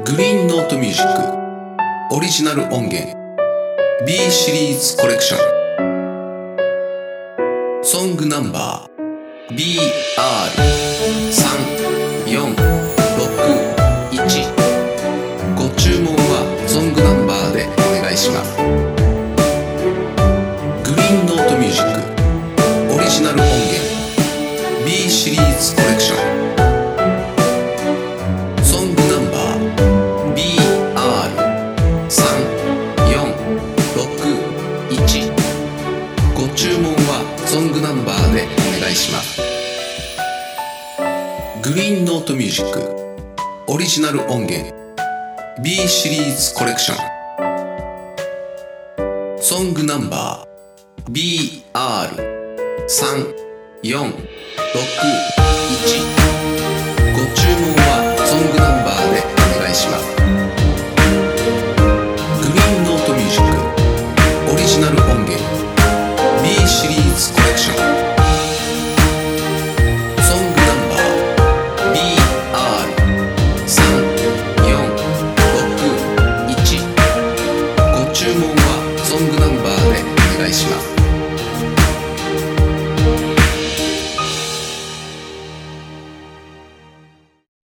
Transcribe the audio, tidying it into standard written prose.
グリーンノートミュージックオリジナル音源 B シリーズコレクションソングナンバー BR3461 ご注文はソングナンバーでお願いします。グリーンノートミュージックオリジナル音源 B シリーズコレクションソングナンバー BR3461 ご注文はソングナンバーでお願いします。グリーンノートミュージックオリジナル音源 B シリーズコレクションソングナンバー BR3461